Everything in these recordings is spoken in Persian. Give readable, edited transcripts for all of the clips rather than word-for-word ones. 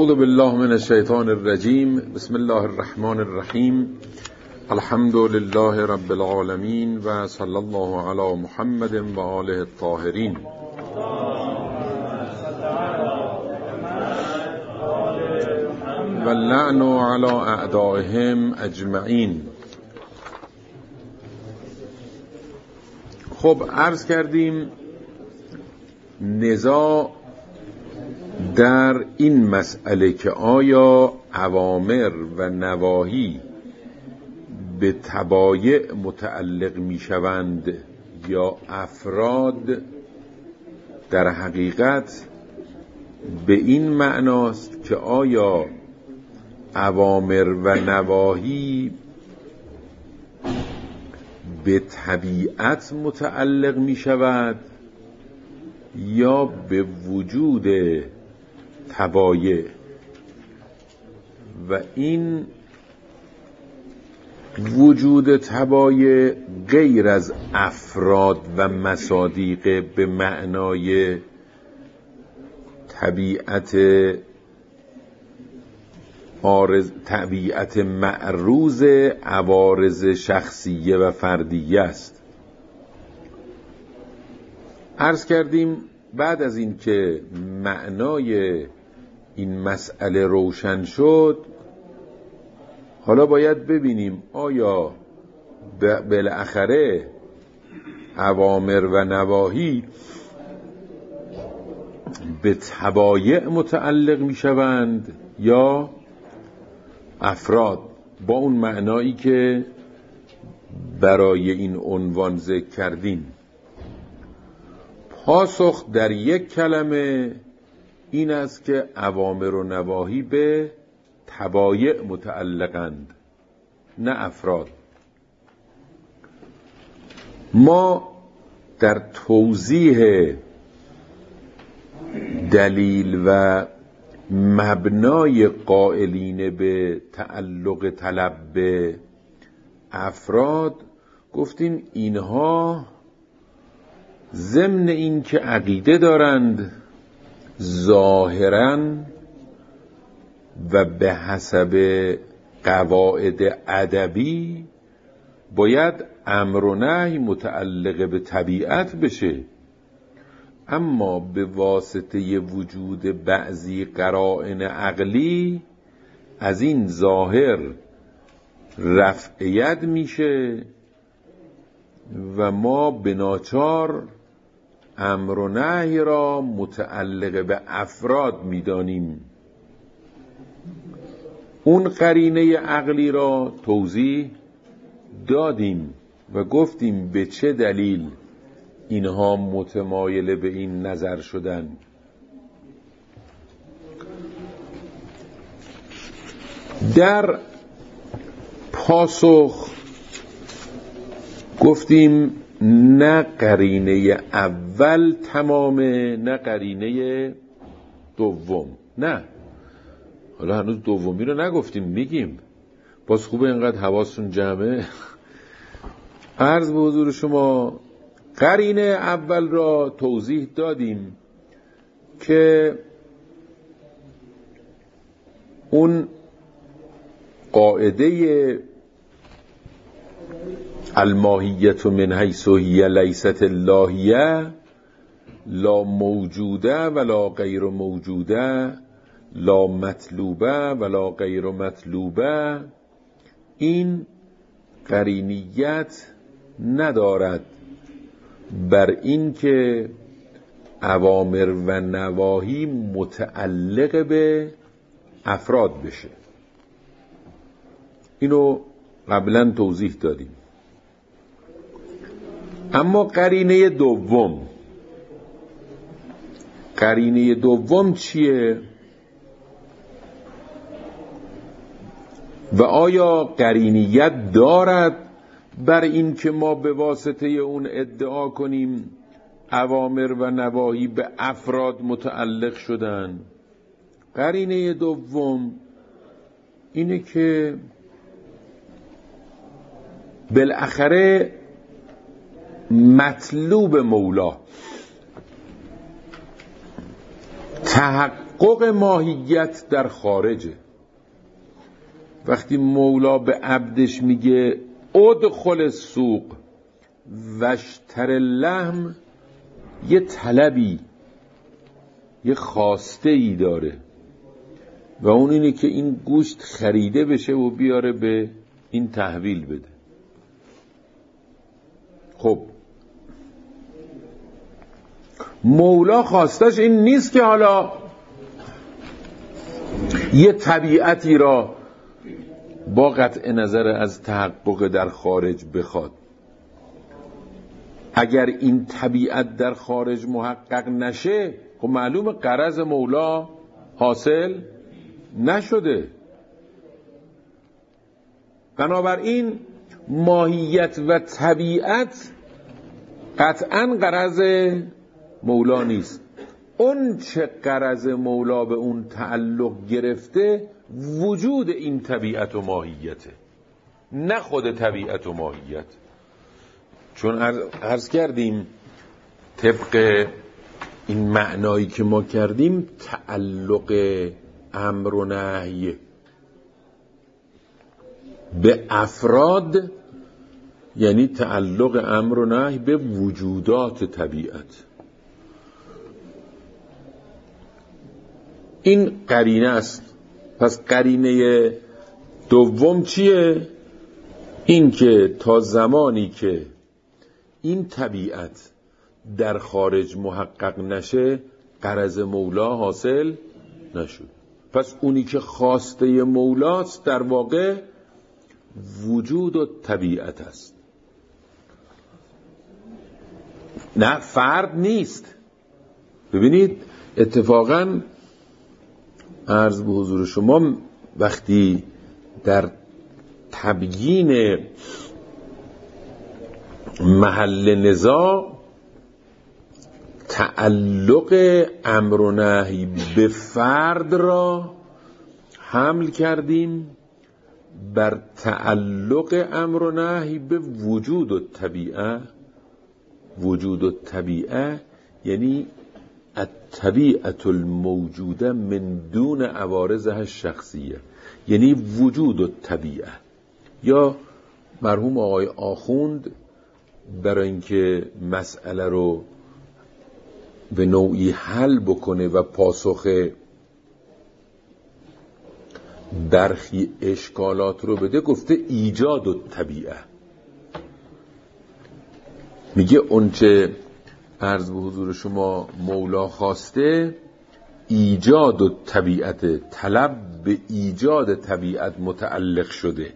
اعوذ بالله من الشیطان الرجیم. بسم الله الرحمن الرحیم. الحمد لله رب العالمین و صلی الله علی محمد و آله الطاهرین. و اللعن علی اعدائهم اجمعین. خب عرض کردیم نزاع در این مسئله که آیا اوامر و نواهی به تبایع متعلق می شوند یا افراد، در حقیقت به این معناست که آیا اوامر و نواهی به طبیعت متعلق می شود یا به وجود تبایع، و این وجود تبایع غیر از افراد و مصادیق به معنای طبیعت معروض عوارض شخصیه و فردیه است. عرض کردیم بعد از این که معنای این مسئله روشن شد، حالا باید ببینیم آیا بالاخره اوامر و نواهی به تبایع متعلق می شوند یا افراد، با اون معنایی که برای این عنوان ذکر کردیم. پاسخ در یک کلمه این است که اوامر و نواهی به تبایع متعلقند، نه افراد. ما در توضیح دلیل و مبنای قائلین به تعلق طلب به افراد گفتیم اینها ضمن این که عقیده دارند ظاهراً و به حسب قواعد ادبی باید امر و نهی متعلق به طبیعت بشه، اما به واسطه وجود بعضی قرائن عقلی از این ظاهر رفع ید میشه و ما به ناچار امر و نهی را متعلق به افراد میدانیم. اون قرینه عقلی را توضیح دادیم و گفتیم به چه دلیل اینها متمایل به این نظر شدن. در پاسخ گفتیم نه قرینه اول تمامه نه قرینه دوم. نه، حالا هنوز دومی رو نگفتیم، میگیم باز خوبه اینقدر حواستون جمعه. عرض به حضور شما قرینه اول را توضیح دادیم که اون قاعده الماهیت من حیث هی لیست اللاهیه لا موجوده ولا غیر موجوده لا مطلوبه ولا غیر مطلوبه، این قرینیت ندارد بر این که اوامر و نواهی متعلق به افراد بشه. اینو قبلا توضیح دادیم. اما قرینه دوم چیه؟ و آیا قرینیت دارد بر این که ما به واسطه اون ادعا کنیم اوامر و نواهی به افراد متعلق شدن؟ قرینه دوم اینه که بالاخره مطلوب مولا تحقق ماهیت در خارجه. وقتی مولا به عبدش میگه ادخل السوق واشتر اللحم، یه طلبی، یه خواسته ای داره و اون اینه که این گوشت خریده بشه و بیاره به این تحویل بده. خب مولا خواستش این نیست که حالا یه طبیعتی را با قطع نظر از تحقق در خارج بخواد. اگر این طبیعت در خارج محقق نشه، خب معلوم غرض مولا حاصل نشده. بنابراین ماهیت و طبیعت قطعاً غرض مولا نیست. اون چه غرض مولا به اون تعلق گرفته وجود این طبیعت و ماهیته، نه خود طبیعت و ماهیت. چون عرض کردیم طبق این معنایی که ما کردیم، تعلق امر و نهی به افراد یعنی تعلق امر و نهی به وجودات طبیعت. این قرینه است. پس قرینه دوم چیه؟ این که تا زمانی که این طبیعت در خارج محقق نشه، غرض مولا حاصل نشد. پس اونی که خواسته مولاست در واقع وجود و طبیعت است، نه فرد نیست. ببینید اتفاقاً عرض به حضور شما وقتی در تبیین محل نزاع تعلق امر و نهی به فرد را حمل کردیم بر تعلق امر و نهی به وجود و طبیعه. وجود و طبیعه یعنی الطبیعت الموجوده من دون عوارضها الشخصیه، یعنی وجود و طبیعه. یا مرحوم آقای آخوند برای اینکه مسئله رو به نوعی حل بکنه و پاسخ برخی اشکالات رو بده، گفته ایجاد و طبیعه. میگه اونچه عرض به حضور شما مولا خواسته ایجاد و طبیعت، طلب به ایجاد طبیعت متعلق شده.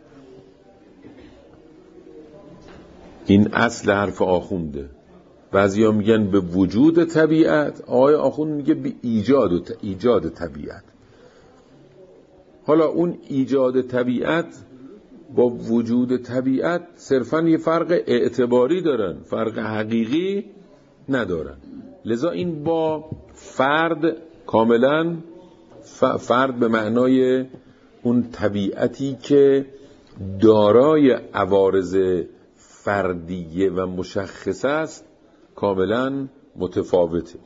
این اصل حرف آخونده. بعضیا میگن به وجود طبیعت، آقای آخوند میگه به ایجاد طبیعت. حالا اون ایجاد طبیعت با وجود طبیعت صرفاً یه فرق اعتباری دارن، فرق حقیقی ندارن. لذا این با فرد کاملاً فرد به معنای اون طبیعتی که دارای عوارض فردیه و مشخص است کاملاً متفاوته.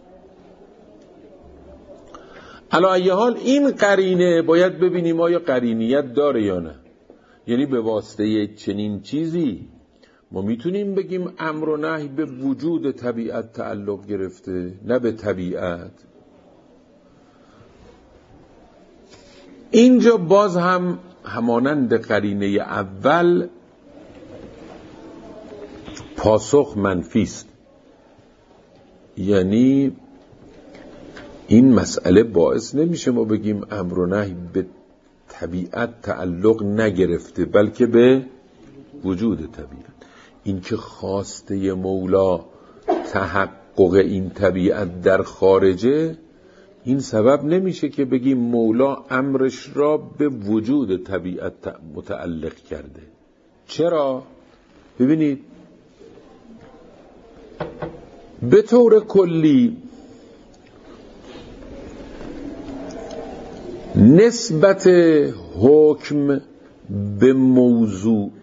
علی ای حال این قرینه باید ببینیم آیا قرینیت داره یا نه. یعنی به واسطه چنین چیزی ما میتونیم بگیم امر و نهی به وجود طبیعت تعلق گرفته، نه به طبیعت. اینجا باز هم همانند قرینه اول پاسخ منفی است. یعنی این مسئله باعث نمیشه ما بگیم امر و نهی به طبیعت تعلق نگرفته، بلکه به وجود طبیعت. این که خواسته مولا تحقق این طبیعت در خارجه، این سبب نمیشه که بگیم مولا امرش را به وجود طبیعت متعلق کرده. چرا؟ ببینید به طور کلی نسبت حکم به موضوع،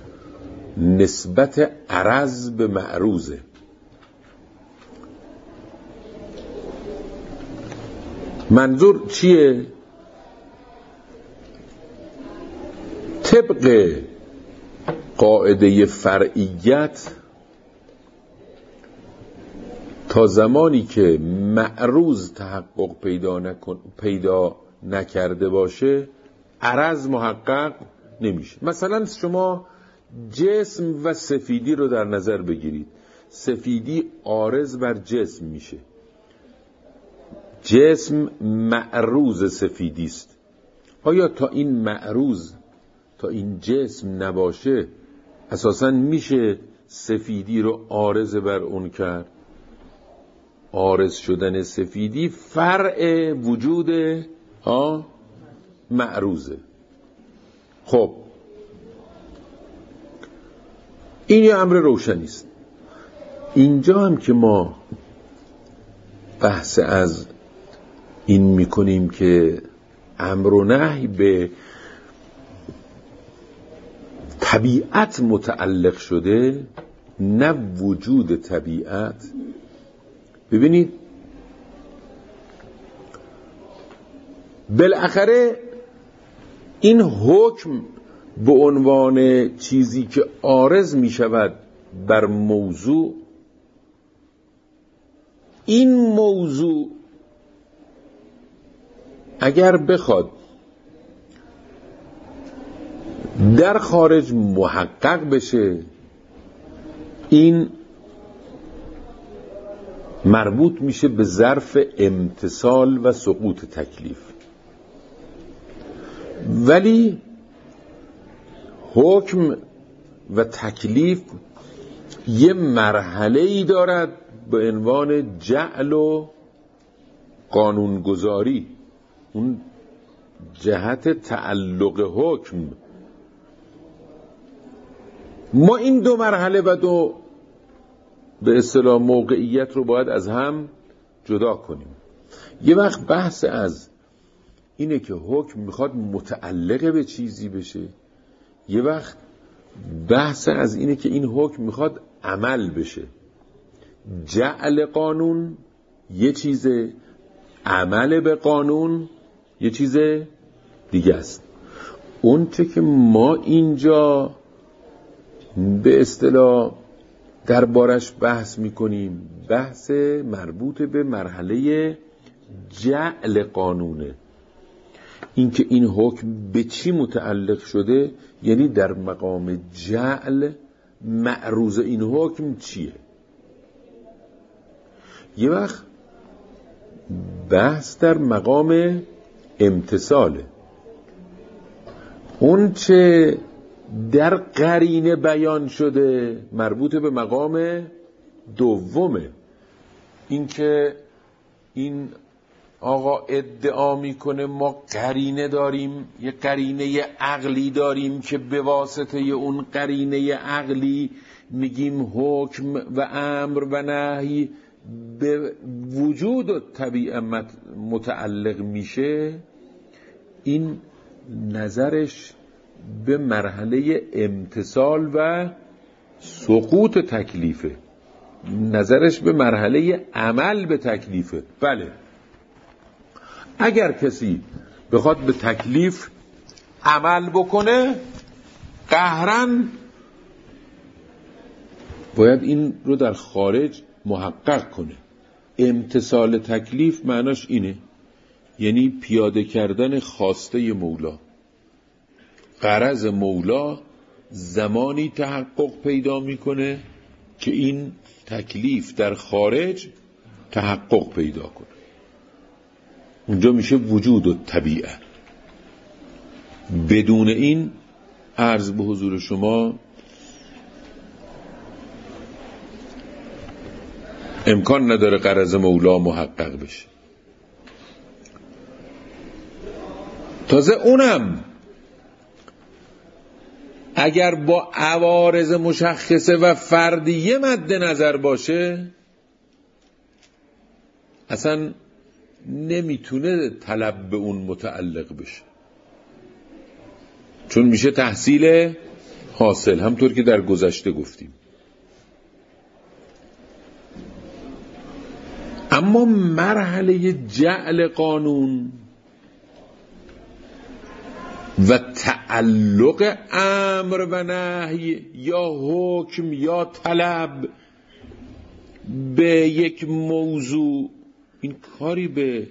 نسبت عرض به معروضه. منظور چیه؟ طبق قاعده فرعیت تا زمانی که معروض تحقق پیدا نکرده باشه عرض محقق نمیشه. مثلا شما جسم و سفیدی رو در نظر بگیرید. سفیدی عارض بر جسم میشه، جسم معروض سفیدی است. آیا تا این معروض، تا این جسم نباشه اساساً میشه سفیدی رو عارض بر اون کرد؟ عارض شدن سفیدی فرع وجود معروضه. خب این یه امر روشنی است. اینجا هم که ما بحث از این میکنیم که امر و نهی به طبیعت متعلق شده، نه وجود طبیعت. ببینید بالاخره این حکم به عنوان چیزی که عارض می شود بر موضوع، این موضوع اگر بخواد در خارج محقق بشه، این مربوط میشه به ظرف امتثال و سقوط تکلیف. ولی حکم و تکلیف یه مرحله‌ای دارد به عنوان جعل و قانونگذاری، اون جهت تعلق حکم. ما این دو مرحله و دو به اصطلاح موقعیت رو باید از هم جدا کنیم. یه وقت بحث از اینه که حکم میخواد متعلق به چیزی بشه، یه وقت بحث از اینه که این حکم میخواد عمل بشه. جعل قانون یه چیزه، عمل به قانون یه چیز دیگه است. اون چه که ما اینجا به اصطلاح دربارش بحث میکنیم بحث مربوط به مرحله جعل قانونه. اینکه این حکم به چی متعلق شده، یعنی در مقام جعل معروض این حکم چیه. یه وقت بحث در مقام امتثاله، اون چه در قرینه بیان شده مربوط به مقام دومه. اینکه این آقا ادعا میکنه ما قرینه داریم، یه قرینه عقلی داریم که به واسطه اون قرینه عقلی میگیم حکم و امر و نهی به وجود و طبیعت متعلق میشه. این نظرش به مرحله امتثال و سقوط تکلیفه، نظرش به مرحله عمل به تکلیفه. بله، اگر کسی بخواد به تکلیف عمل بکنه قهرن باید این رو در خارج محقق کنه. امتثال تکلیف معناش اینه، یعنی پیاده کردن خواسته مولا. غرض مولا زمانی تحقق پیدا میکنه که این تکلیف در خارج تحقق پیدا کنه، اونجا میشه وجود و طبیعت. بدون این عرض به حضور شما امکان نداره غرض مولا محقق بشه. تازه اونم اگر با عوارض مشخصه و فردیه مد نظر باشه اصلا نمیتونه طلب به اون متعلق بشه، چون میشه تحصیل حاصل، همطور که در گذشته گفتیم. اما مرحله جعل قانون و تعلق امر و نهی یا حکم یا طلب به یک موضوع، این کاری به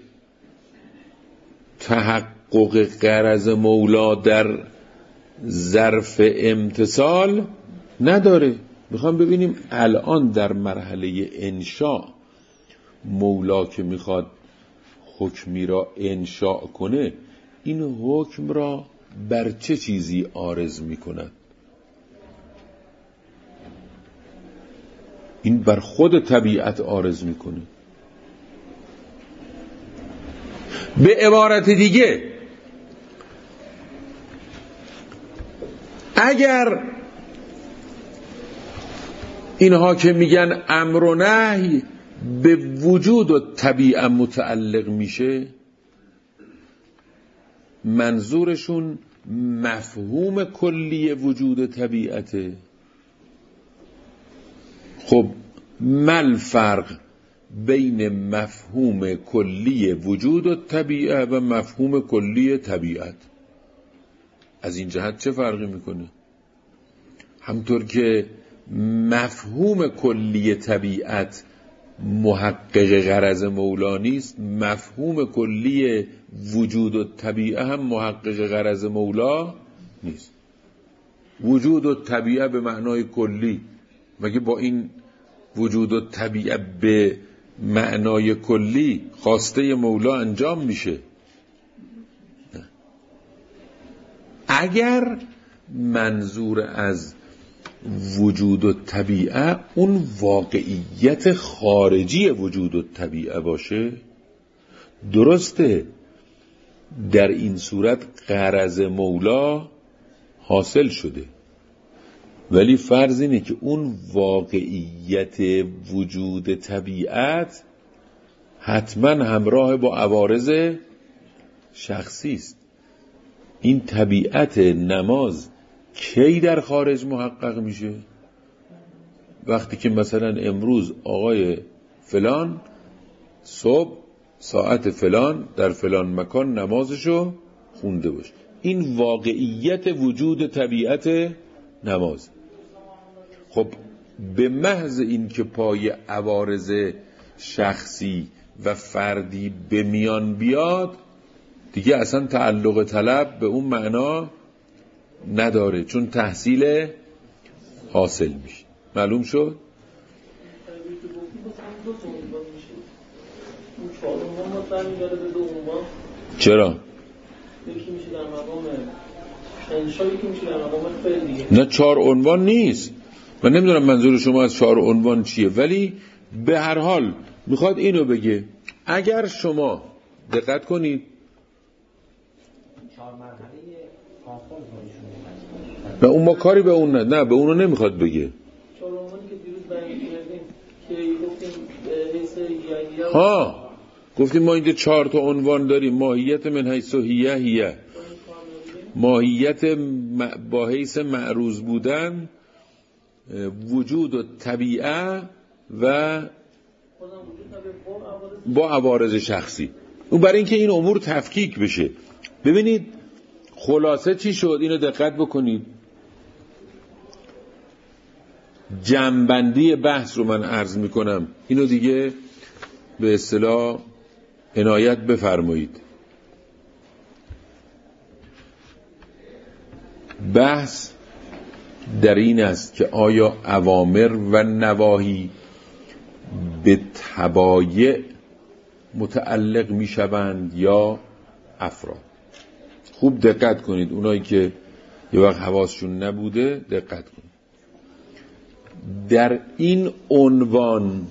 تحقق غرض مولا در ظرف امتثال نداره. میخوام ببینیم الان در مرحله انشاء مولا که میخواد حکمی را انشاء کنه، این حکم را بر چه چیزی عارض میکند؟ این بر خود طبیعت عارض میکنه. به عبارت دیگه اگر اینها که میگن امر و نهی به وجود و طبیعت متعلق میشه، منظورشون مفهوم کلی وجود طبیعته. خب مل فرق بین مفهوم کلی وجود و طبیعت و مفهوم کلی طبیعت؟ از این جهت چه فرقی میکنه؟ همطور که مفهوم کلی طبیعت محقق غرض مولا نیست، مفهوم کلی وجود و طبیعه هم محقق غرض مولا نیست. وجود و طبیعه به معنای کلی، مگه با این وجود و طبیعه به معنای کلی خواسته مولا انجام میشه؟ نه. اگر منظور از وجود و طبیعه اون واقعیت خارجی وجود و طبیعه باشه، درسته در این صورت غرض مولا حاصل شده، ولی فرض اینه که اون واقعیت وجود طبیعت حتما همراه با عوارض شخصی است. این طبیعت نماز کی در خارج محقق میشه؟ وقتی که مثلا امروز آقای فلان صبح ساعت فلان در فلان مکان نمازشو خونده باشه، این واقعیت وجود طبیعت نماز. خب به محض این که پای عوارض شخصی و فردی به میان بیاد، دیگه اصلا تعلق طلب به اون معنا نداره، چون تحصیل حاصل میشه. معلوم شد؟ چرا؟ نه 4 عنوان نیست. من نمیدونم منظور شما از 4 عنوان چیه، ولی به هر حال میخواد اینو بگه اگر شما دقت کنید نه اون ما کاری به اون نه به اونو نمیخواد بگه. 4 عنوانی که دیروز بیان کردیم که گفتیم ها گفتیم ما اینجا 4 تا عنوان داریم. ماهیت من حیث هیه، ماهیت با حیث معروض بودن، وجود و طبیعه و با عوارض شخصی. اون برای اینکه این امور تفکیک بشه. ببینید خلاصه چی شد، اینو دقت بکنید. جمع‌بندی بحث رو من عرض میکنم، اینو دیگه به اصطلاح عنایت بفرمایید. بحث در این است که آیا اوامر و نواهی به تبایع متعلق میشوند یا افراد؟ خوب دقت کنید، اونایی که یه وقت حواسشون نبوده دقت کنید. در این عنوان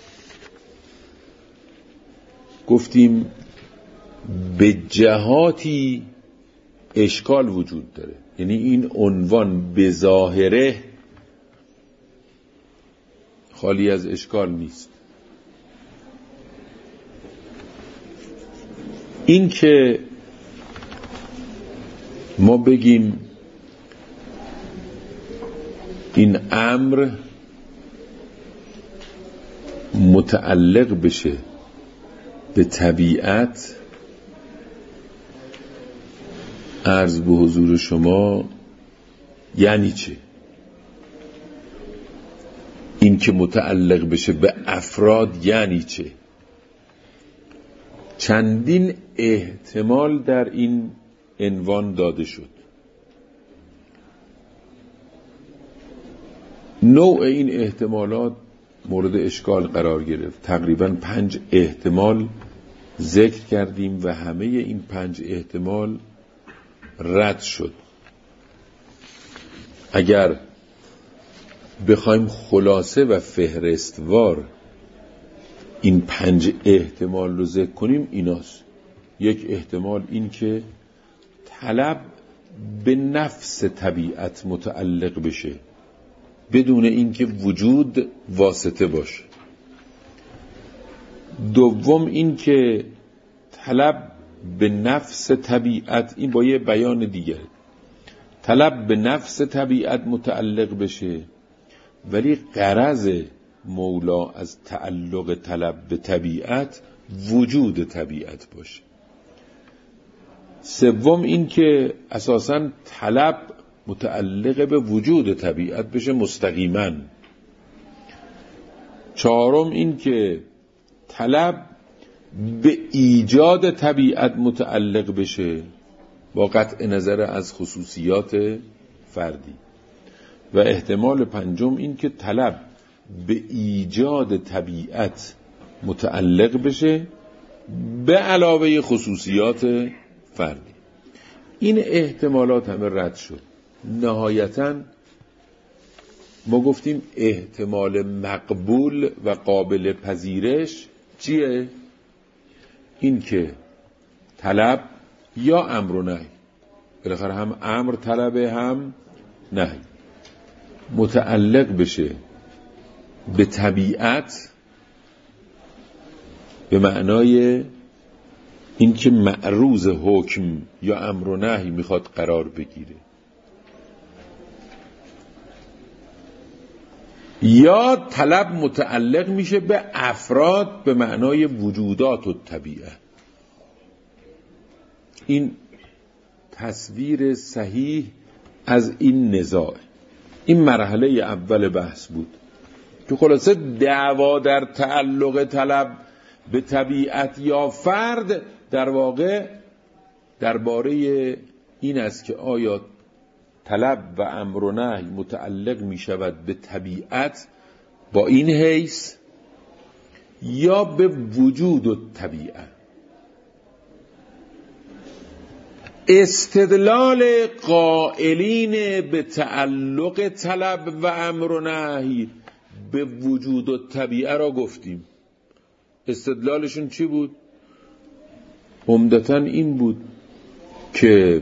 گفتیم به جهاتی اشکال وجود داره، یعنی این عنوان به ظاهره خالی از اشکال نیست. این که ما بگیم این امر متعلق بشه به طبیعت عرض به حضور شما یعنی چه؟ این که متعلق بشه به افراد یعنی چه؟ چندین احتمال در این عنوان داده شد. نوع این احتمالات مورد اشکال قرار گرفت. تقریباً 5 احتمال ذکر کردیم و همه این 5 احتمال رد شد. اگر بخوایم خلاصه و فهرستوار این 5 احتمال رو ذکر کنیم ایناست. یک احتمال این که طلب به نفس طبیعت متعلق بشه بدون اینکه وجود واسطه باشه. دوم این که طلب به نفس طبیعت، این با یه بیان دیگه، طلب به نفس طبیعت متعلق بشه ولی غرض مولا از تعلق طلب به طبیعت وجود طبیعت باشه. سوم این که اساساً طلب متعلق به وجود طبیعت بشه مستقیما. چهارم این که طلب به ایجاد طبیعت متعلق بشه با قطع نظر از خصوصیات فردی. و احتمال پنجم این که طلب به ایجاد طبیعت متعلق بشه به علاوه خصوصیات فردی. این احتمالات همه رد شد. نهایتاً ما گفتیم احتمال مقبول و قابل پذیرش چیه؟ این که طلب یا امر و نهی، بالاخره هم امر طلبه هم نهی، متعلق بشه به طبیعت به معنای این که معروض حکم یا امر و نهی میخواد قرار بگیره، یا طلب متعلق میشه به افراد به معنای وجودات و طبیعت. این تصویر صحیح از این نزاع. این مرحله اول بحث بود که خلاصه دعوا در تعلق طلب به طبیعت یا فرد در واقع درباره این است که آیا طلب و امر و نهی متعلق می شود به طبیعت با این حیث یا به وجود و طبیعت. استدلال قائلین به تعلق طلب و امر و نهی به وجود و طبیعت را گفتیم. استدلالشون چی بود؟ عمدتاً این بود که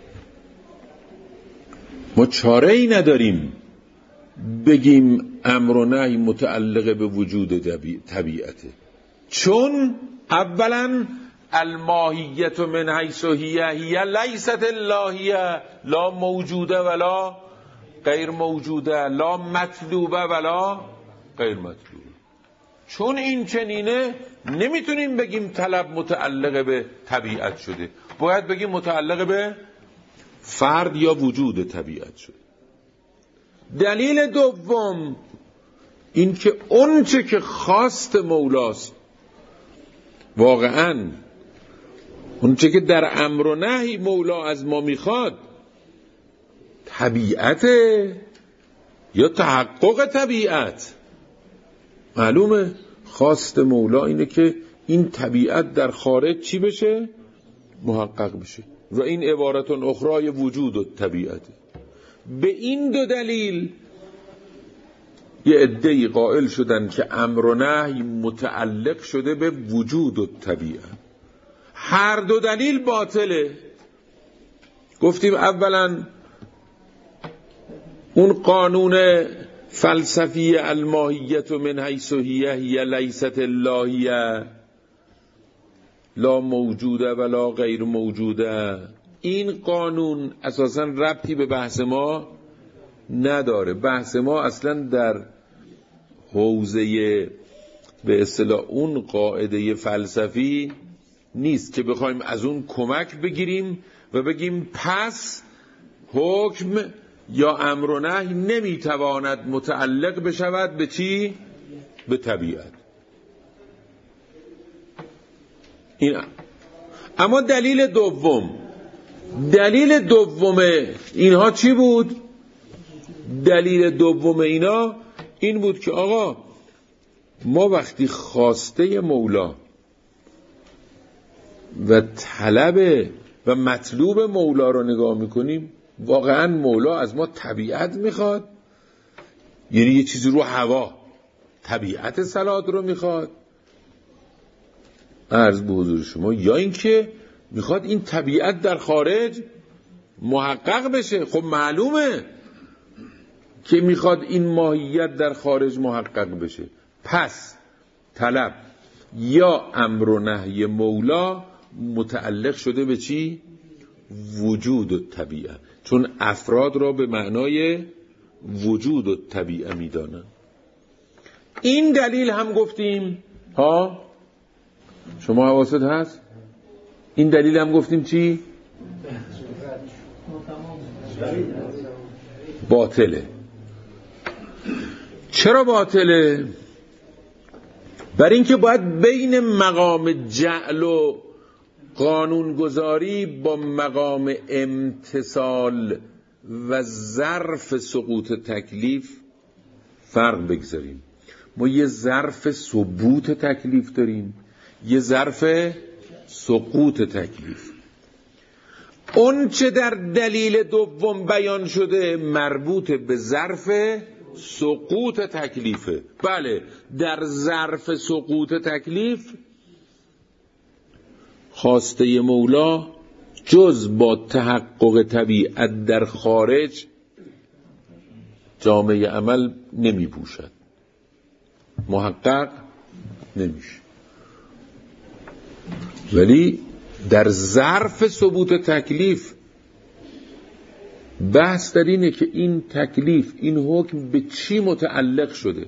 ما چاره‌ای نداریم بگیم امر و نهی متعلق به وجود طبیعته، چون اولاً الماهیت من حیث هی لیست اللاهیه، لا موجوده ولا غیر موجوده، لا مطلوبه ولا غیر مطلوبه. چون این چنینه نمیتونیم بگیم طلب متعلق به طبیعت شده، باید بگیم متعلق به فرد یا وجود طبیعت شده. دلیل دوم این که اون چه که خواست مولاست، واقعاً اون چه که در امر و نهی مولا از ما میخواد طبیعته یا تحقق طبیعت. معلومه خواست مولا اینه که این طبیعت در خارج چی بشه؟ محقق بشه. و این عبارت اخرای وجود و طبیعته. به این دو دلیل یه عده‌ای قائل شدن که امر و نهی متعلق شده به وجود و طبیعت. هر دو دلیل باطله. گفتیم اولا اون قانون فلسفی الماهیت من حیث هی لیست اللاهیه، لا موجوده ولا غیر موجوده، این قانون اساساً ربطی به بحث ما نداره. بحث ما اصلاً در حوزه به اصطلاح اون قاعده فلسفی نیست که بخوایم از اون کمک بگیریم و بگیم پس حکم یا امر و نهی نمیتواند متعلق بشود به چی؟ به طبیعت. این اما دلیل دوم اینها چی بود؟ دلیل دوم اینا این بود که آقا ما وقتی خواسته مولا و طلب و مطلوب مولا رو نگاه میکنیم، واقعا مولا از ما طبیعت میخواد؟ یعنی یه چیزی رو هوا طبیعت صلات رو میخواد؟ عرض به حضور شما، یا اینکه میخواد این طبیعت در خارج محقق بشه. خب معلومه که میخواد این ماهیت در خارج محقق بشه. پس طلب یا امر و نهی مولا متعلق شده به چی؟ وجود و طبیعت، چون افراد را به معنای وجود و طبیعت میدانن. این دلیل هم گفتیم ها، شما حواست هست؟ این دلیل هم گفتیم چی؟ باطله. چرا باطله؟ برای اینکه باید بین مقام جعل و قانونگذاری با مقام امتثال و ظرف سقوط تکلیف فرق بگذاریم. ما یه ظرف ثبوت تکلیف داریم، یه ظرف سقوط تکلیف. اون چه در دلیل دوم بیان شده مربوط به ظرف سقوط تکلیفه. بله، در ظرف سقوط تکلیف خواسته مولا جز با تحقق طبیعت در خارج جامعه عمل نمی پوشد، محقق نمیشه. ولی در ظرف ثبوت تکلیف بحث در اینه که این تکلیف، این حکم به چی متعلق شده.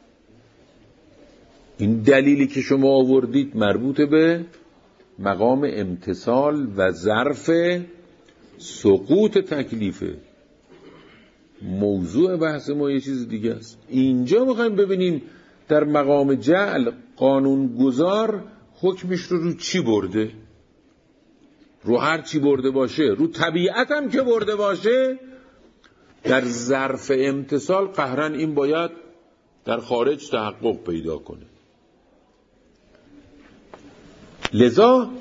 این دلیلی که شما آوردید مربوط به مقام امتثال و ظرف سقوط تکلیفه. موضوع بحث ما یه چیز دیگه است. اینجا میخوایم ببینیم در مقام جعل قانونگذار حکمش رو چی برده. رو هر چی برده باشه، رو طبیعت هم که برده باشه، در ظرف امتثال قهرن این باید در خارج تحقق پیدا کنه. لذا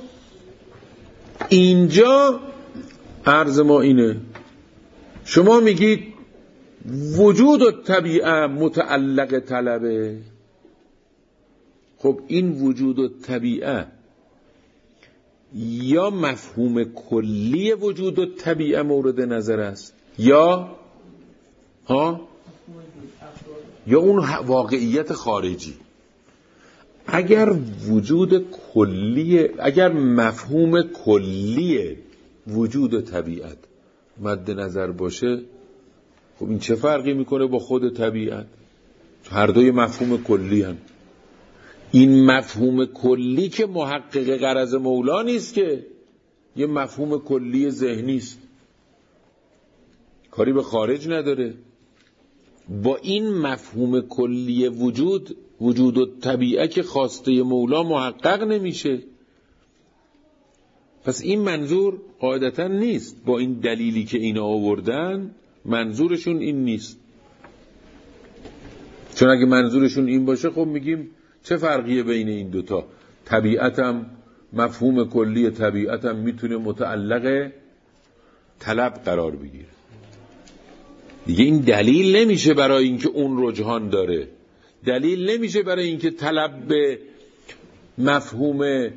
اینجا عرض ما اینه، شما میگید وجود و طبیعت متعلق طلبه. خب این وجود و طبیعت یا مفهوم کلی وجود و طبیعت مورد نظر است، یا اون واقعیت خارجی. اگر وجود کلی، اگر مفهوم کلی وجود و طبیعت مد نظر باشه، خب این چه فرقی میکنه با خود طبیعت؟ هر دوی مفهوم کلی هم. این مفهوم کلی که محقق غرض مولا نیست، که یه مفهوم کلی ذهنی است، کاری به خارج نداره. با این مفهوم کلی وجود و طبیعت که خواسته مولا محقق نمیشه. پس این منظور قاعدتا نیست. با این دلیلی که اینا آوردن منظورشون این نیست. چون اگه منظورشون این باشه، خب میگیم چه فرقیه بین این دوتا؟ طبیعتم، مفهوم کلی طبیعتم میتونه متعلق طلب قرار بگیره. دیگه این دلیل نمیشه برای اینکه اون رجحان داره، دلیل نمیشه برای اینکه طلب به مفهوم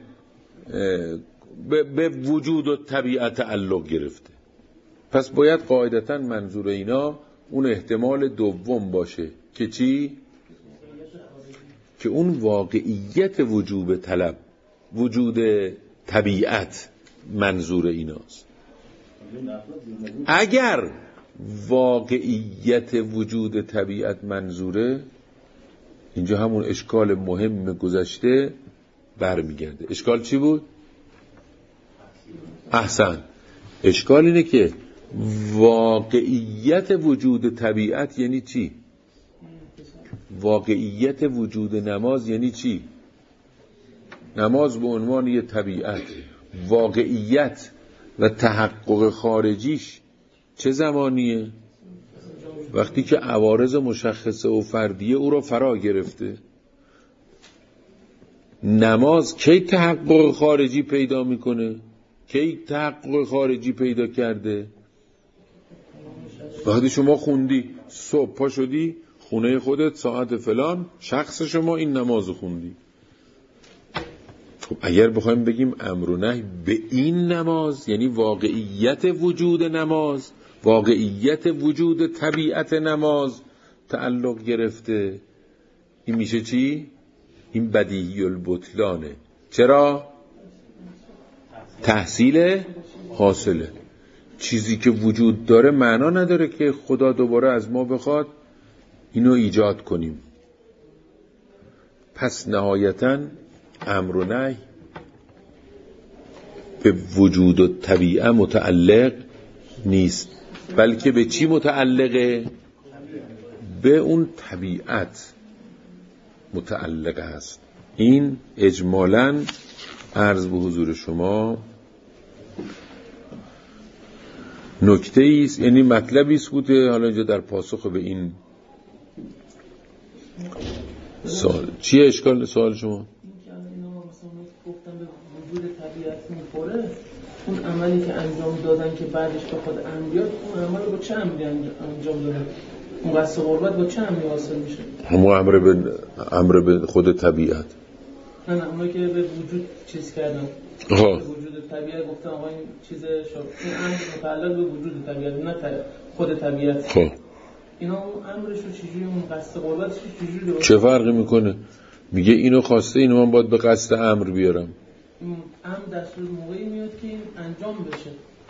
به وجود و طبیعت تعلق گرفته. پس باید قاعدتا منظور اینا اون احتمال دوم باشه که چی؟ که اون واقعیت وجوب طلب، وجود طبیعت منظور ایناست. اگر واقعیت وجود طبیعت منظوره، اینجا همون اشکال مهم گذشته برمیگرده. اشکال چی بود؟ احسن. اشکال اینه که واقعیت وجود طبیعت یعنی چی؟ واقعیت وجود نماز یعنی چی؟ نماز به عنوان یه طبیعت، واقعیت و تحقق خارجیش چه زمانیه؟ وقتی که عوارض مشخصه و فردیه او را فرا گرفته. نماز کی تحقق خارجی پیدا میکنه؟ کی تحقق خارجی پیدا کرده؟ وقتی شما خوندی صبح پا شدی خونه خودت ساعت فلان شخص شما این نماز خوندی. خب اگر بخوایم بگیم امر و نهی به این نماز یعنی واقعیت وجود نماز، واقعیت وجود طبیعت نماز تعلق گرفته، این میشه چی؟ این بدیهی البطلانه. چرا؟ تحصیل حاصله. چیزی که وجود داره معنا نداره که خدا دوباره از ما بخواد اینو ایجاد کنیم. پس نهایتاً امر و نهی به وجود و طبیعه متعلق نیست، بلکه به چی متعلقه؟ به اون طبیعت متعلق هست. این اجمالاً عرض به حضور شما نکته ایست، یعنی مطلبی است بوده. حالا اینجا در پاسخ به این سوال چیه اشکال سوال شما؟ این که اینا مثلا گفتن به وجود طبیعت میخوره، اون عملی که انجام دادن که بعدش بخواد امر بیاد، اون عمل با چه امری انجام داده؟ اون قصد قربت با چه امری حاصل میشه؟ همون امر به خود طبیعت. نه اونایی که به وجود چیز کردن، به وجود طبیعت گفتن آقا این چیز شد، این امر متعلق به وجود طبیعت نه خود طبیعت. خب اینا اون امرشو چجوری، اون قصد قربتش چجوری چه فرقی میکنه؟ میگه اینو خواسته، اینو من باید به قصد امر بیارم. امر در صورت موقعی میاد که این انجام بشه.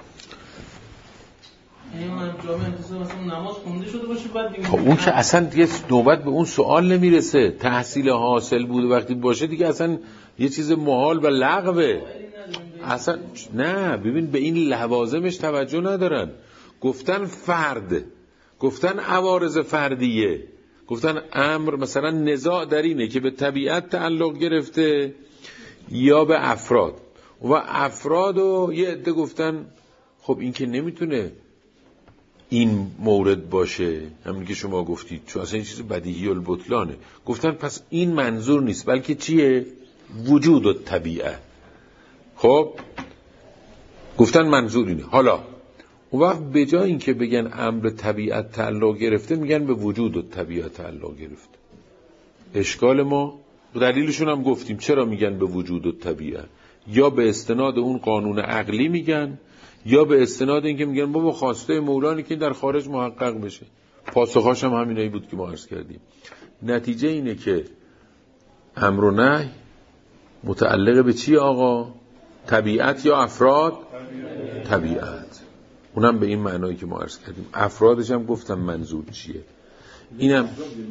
این انجام انتصاب مثلا نماز خونده شده باشه بعد دیگه اون که اصلا دیگه نوبت به اون سوال نمیرسه. تحصیل حاصل بوده وقتی باشه دیگه اصلا یه چیز محال و لغوه. اصلا نه، ببین به این لوازمش توجه ندارن. گفتن فرد، گفتن عوارض فردیه، گفتن امر مثلا نزاع در اینه که به طبیعت تعلق گرفته یا به افراد، و افراد و یه عده گفتن خب این که نمیتونه این مورد باشه، همین که شما گفتید، چون اصلا این چیز بدیهی البطلانه. گفتن پس این منظور نیست، بلکه چیه؟ وجود و طبیعه. خب گفتن منظور اینه. حالا اون وقت به جای این که بگن امر طبیعت تعلق گرفته، میگن به وجود و طبیعت تعلق گرفته. اشکال ما دلیلشون هم گفتیم چرا میگن به وجود و طبیعت. یا به استناد اون قانون عقلی میگن، یا به استناد این که میگن بابا خواسته مولانی که در خارج محقق بشه. پاسخاش هم همینایی بود که ما عرض کردیم. نتیجه اینه که امر و نهی متعلق به چی آقا؟ طبیعت یا افراد؟ طبیعت. اونم به این معنایی که ما عرض کردیم. افرادش هم گفتم منظور چیه. اینم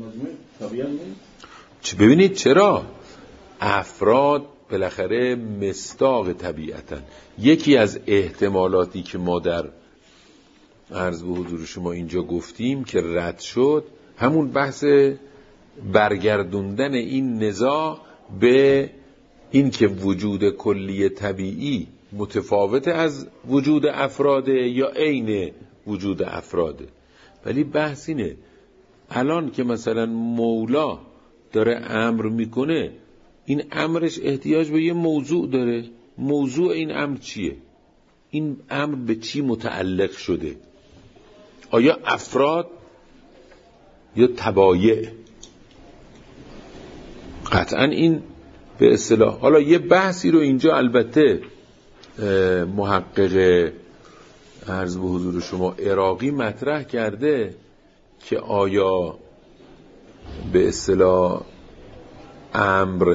ببینید چرا افراد بالاخره مصداق طبیعتن. یکی از احتمالاتی که ما در عرض به حضور شما اینجا گفتیم که رد شد، همون بحث برگردوندن این نزاع به این که وجود کلی طبیعی متفاوت از وجود افراده یا عین وجود افراده. ولی بحث اینه الان که مثلا مولا داره امر میکنه، این امرش احتیاج به یه موضوع داره. موضوع این امر چیه؟ این امر به چی متعلق شده؟ آیا افراد یا تبایع؟ قطعا این به اصطلاح. حالا یه بحثی رو اینجا البته محقق عرض به حضور شما عراقی مطرح کرده که آیا به اصطلاح امر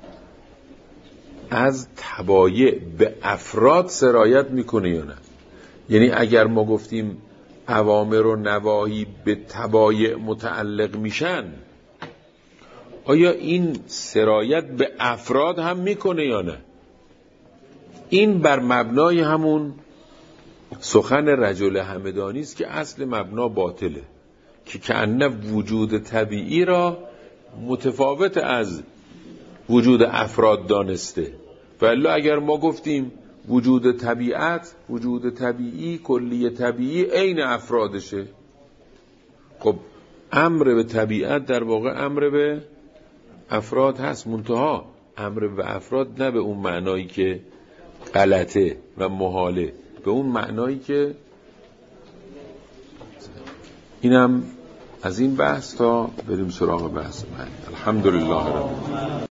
از تبایع به افراد سرایت میکنه یا نه. یعنی اگر ما گفتیم اوامر و نواهی به تبایع متعلق میشن، آیا این سرایت به افراد هم میکنه یا نه؟ این بر مبنای همون سخن رجل همدانی است که اصل مبنا باطله، که کأنه وجود طبیعی را متفاوت از وجود افراد دانسته. ولی اگر ما گفتیم وجود طبیعت، وجود طبیعی، کلی طبیعی عین افرادشه، خب امر به طبیعت در واقع امر به افراد هست، منتها امر به افراد نه به اون معنایی که غلطه و محاله، به اون معنایی که اینم از این بحث تا بریم سراغ بحث بعد. الحمدلله رب العالمین.